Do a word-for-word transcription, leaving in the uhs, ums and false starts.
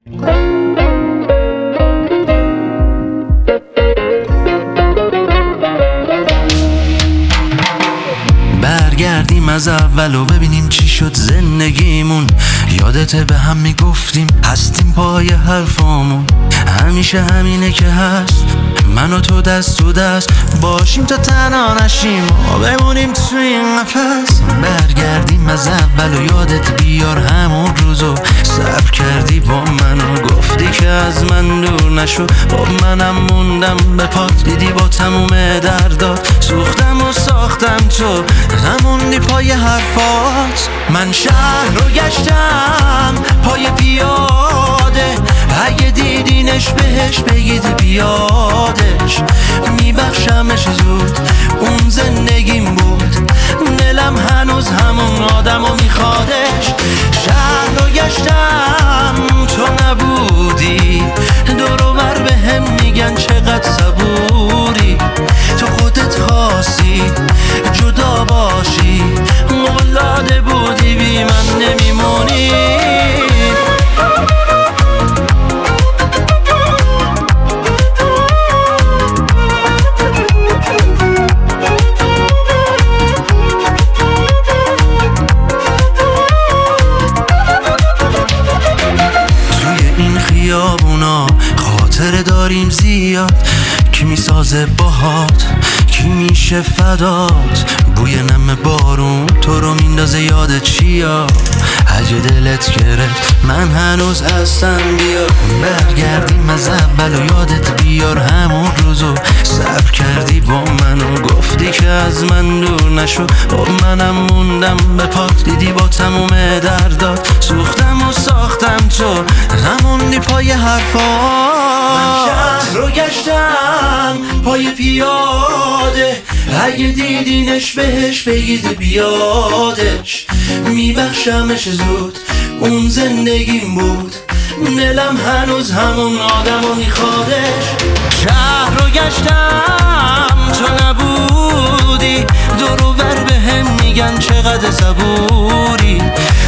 برگردیم از اول و ببینیم چی شد زندگیمون. یادته به هم میگفتیم هستیم پای حرفامون. همیشه همینه که هست، من و تو دست تو دست باشیم تا تنها نشیم و بمونیم تو این قفس. برگردیم از اول و یادت بیار همون روزو صبر کردی با من و گفتی که از من دور نشو. با منم موندم به پات، دیدی با تموم دردات سوختم و ساختم، تو نموندی پای حرفات. من شهر رو گشتم پای پیاده، اگه دیدینش بهش بگید بیادش. میبخشمش زود، اون زندگیم بود، دلم هنوز همون آدمو میخوادش. شهر رو گشتم تو نبودی، دور و بر به هم میگن چقدر صبوری. تو خودت خواستی جدا باشی، قول داده بودی بی من نمیمونی. خاطره داریم زیاد، کی میسازه باهات، کی میشه فدات. بوی نم بارون تو رو میندازه یاد چیا. اگه دلت گرفت من هنوز هستم بیا. برگردیم از اول و یادت بیار همون روزو صبر کردی با من و گفتی که از من دور نشو. با منم موندم به پات، دیدی با تموم دردات سوختم و ساختم، تو نموندی پای حرفات. من شهر رو گشتم پای پیاده، اگه دیدینش بهش بگید بیادش. میبخشمش زود، اون زندگیم بود، دلم هنوز همون آدمو میخوادش. شهر رو گشتم تو نبودی، دور و بر به هم میگن چقدر صبوری.